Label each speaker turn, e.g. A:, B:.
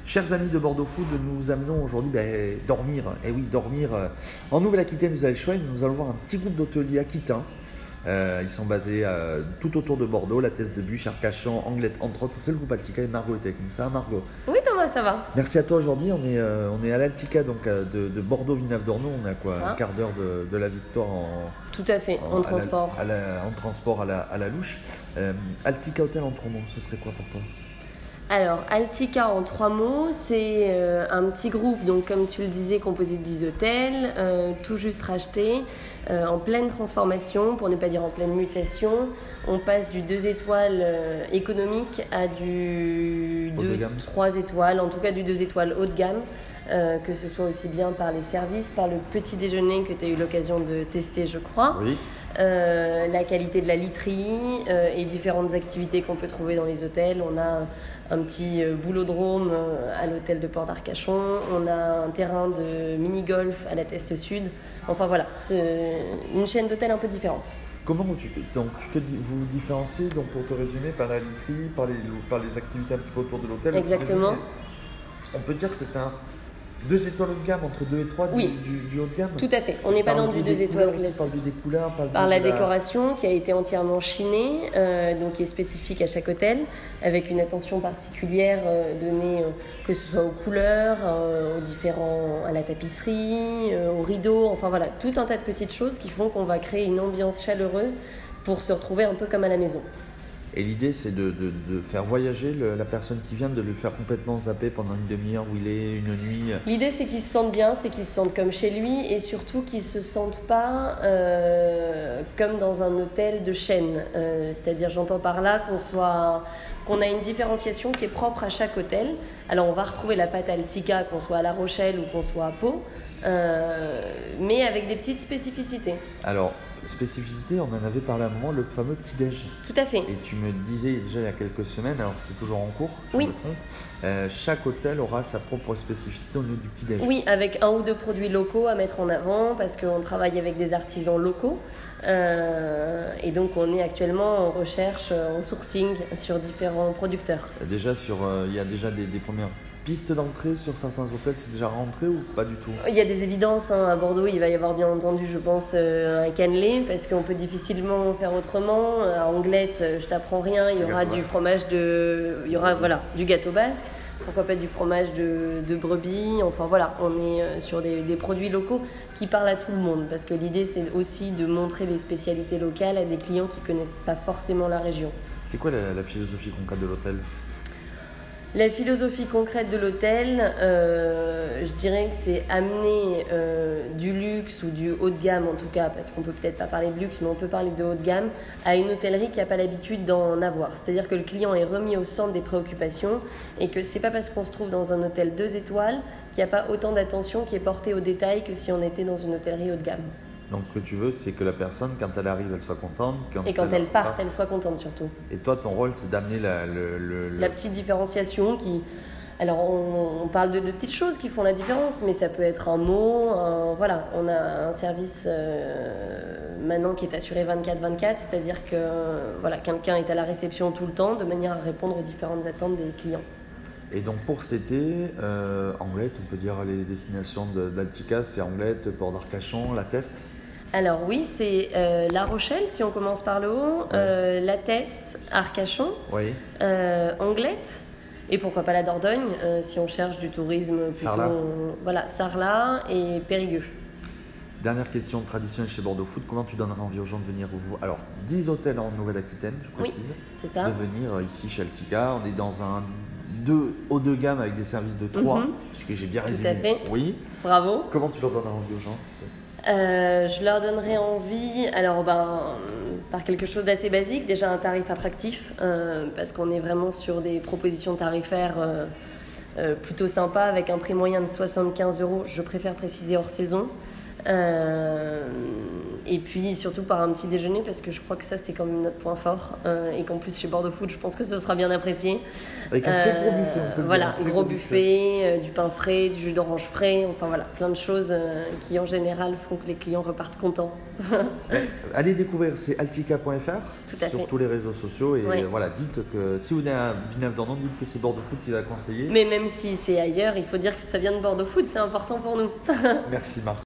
A: Chers amis de Bordeaux Food, nous amenons aujourd'hui dormir. Et oui, dormir en Nouvelle-Aquitaine, vous avez le choix. Nous allons voir un petit groupe d'hôteliers aquitains. Ils sont basés tout autour de Bordeaux, la Teste de Buch, Arcachon, Anglette, entre autres. C'est le groupe Altica et Margot était comme ça, Margot.
B: Oui Thomas, ça va.
A: Merci à toi aujourd'hui. On est à l'Altica donc de Bordeaux-Villeneuve-d'Ornon. On est à quoi, un quart d'heure de la Victoire
B: Tout à fait, en transport.
A: En transport à la louche. Altica Hôtel en 3 mots, ce serait quoi pour toi?
B: Alors, Altica en 3 mots, c'est un petit groupe, donc comme tu le disais, composé de 10 hôtels, tout juste racheté, en pleine transformation, pour ne pas dire en pleine mutation. On passe du 2 étoiles économique à du 3 étoiles, en tout cas du 2 étoiles haut de gamme, que ce soit aussi bien par les services, par le petit déjeuner que tu as eu l'occasion de tester, je crois.
A: Oui.
B: La qualité de la literie et différentes activités qu'on peut trouver dans les hôtels. On a un petit boulodrome à l'hôtel de Port d'Arcachon, on a un terrain de mini-golf à la Teste Sud. Enfin voilà, c'est une chaîne d'hôtels un peu différente.
A: Comment vous vous différenciez, donc pour te résumer, par la literie, par les activités un petit peu autour de l'hôtel?
B: Exactement.
A: On peut dire que c'est un 2 étoiles haut de gamme, entre 2 et 3
B: oui.
A: du haut de gamme.
B: Tout à fait, on n'est pas dans du 2 étoiles classique.
A: Par le biais des couleurs,
B: par la décoration qui a été entièrement chinée, donc qui est spécifique à chaque hôtel, avec une attention particulière donnée que ce soit aux couleurs, à la tapisserie, aux rideaux, enfin voilà, tout un tas de petites choses qui font qu'on va créer une ambiance chaleureuse pour se retrouver un peu comme à la maison.
A: Et l'idée, c'est de faire voyager la personne qui vient, de le faire complètement zapper pendant une demi-heure où il est, une nuit.
B: L'idée, c'est qu'il se sente bien, c'est qu'il se sente comme chez lui et surtout qu'il ne se sente pas comme dans un hôtel de chaîne. C'est-à-dire, j'entends par là qu'on a une différenciation qui est propre à chaque hôtel. Alors, on va retrouver la pâte Altica, qu'on soit à La Rochelle ou qu'on soit à Pau, mais avec des petites spécificités.
A: Alors, spécificité, on en avait parlé à un moment, le fameux petit-déj.
B: Tout à fait.
A: Et tu me disais déjà il y a quelques semaines, alors c'est toujours en cours, je
B: oui.
A: me trompe, chaque hôtel aura sa propre spécificité au niveau du petit-déj.
B: Oui, avec 1 ou 2 produits locaux à mettre en avant, parce qu'on travaille avec des artisans locaux. Et donc on est actuellement en recherche, en sourcing sur différents producteurs.
A: Déjà, il y a déjà des premières pistes d'entrée sur certains hôtels, c'est déjà rentré ou pas du tout?
B: Il y a des évidences, à Bordeaux, il va y avoir bien entendu, je pense, un cannelé, parce qu'on peut difficilement faire autrement. À Anglette, je t'apprends rien, il y aura du fromage du gâteau basque, pourquoi pas du fromage de brebis, enfin voilà, on est sur des produits locaux qui parlent à tout le monde, parce que l'idée c'est aussi de montrer les spécialités locales à des clients qui ne connaissent pas forcément la région.
A: C'est quoi la philosophie concrète de l'hôtel ?
B: La philosophie concrète de l'hôtel, je dirais que c'est amener du luxe ou du haut de gamme en tout cas, parce qu'on peut peut-être pas parler de luxe, mais on peut parler de haut de gamme, à une hôtellerie qui n'a pas l'habitude d'en avoir. C'est-à-dire que le client est remis au centre des préoccupations et que c'est pas parce qu'on se trouve dans un hôtel 2 étoiles qu'il n'y a pas autant d'attention qui est portée aux détails que si on était dans une hôtellerie haut de gamme.
A: Donc ce que tu veux, c'est que la personne, quand elle arrive, elle soit contente.
B: Et quand elle parte, elle soit contente surtout.
A: Et toi, ton rôle, c'est d'amener
B: la petite différenciation qui... Alors, on parle de petites choses qui font la différence, mais ça peut être un mot, voilà. On a un service maintenant qui est assuré 24/24, c'est-à-dire que voilà, quelqu'un est à la réception tout le temps, de manière à répondre aux différentes attentes des clients.
A: Et donc pour cet été, Anglette, on peut dire les destinations d'Altica, c'est Anglette, Port d'Arcachon, la Teste.
B: Alors oui, c'est La Rochelle, si on commence par le haut, la Teste, Arcachon,
A: oui.
B: Anglette, et pourquoi pas la Dordogne, si on cherche du tourisme plutôt...
A: Sarlat.
B: Voilà, Sarlat et Périgueux.
A: Dernière question traditionnelle chez Bordeaux Food, comment tu donnerais envie aux gens de venir vous? Alors, 10 hôtels en Nouvelle-Aquitaine, je précise,
B: oui, c'est ça.
A: De venir ici chez Altica. On est dans un 2 haut de gamme avec des services de 3, ce que j'ai bien résumé.
B: Tout à fait.
A: Oui.
B: Bravo.
A: Comment tu leur donnerais envie aux gens?
B: Je leur donnerais envie, alors par quelque chose d'assez basique, déjà un tarif attractif, parce qu'on est vraiment sur des propositions tarifaires plutôt sympas, avec un prix moyen de 75 €, je préfère préciser hors saison, Et puis surtout par un petit déjeuner, parce que je crois que ça c'est quand même notre point fort, et qu'en plus chez Bordeaux Food je pense que ce sera bien apprécié.
A: Avec un très gros buffet, on peut le
B: voilà,
A: dire, un très
B: gros buffet, du pain frais, du jus d'orange frais, enfin voilà, plein de choses qui en général font que les clients repartent contents.
A: Allez découvrir, c'est altica.fr
B: Tout à
A: sur
B: fait.
A: tous les réseaux sociaux, et
B: Oui.
A: voilà, dites que si vous venez à Villeneuve-d'Ornon, dites que c'est Bordeaux Food qui vous a conseillé.
B: Mais même si c'est ailleurs, il faut dire que ça vient de Bordeaux Food, c'est important pour nous.
A: Merci Marc.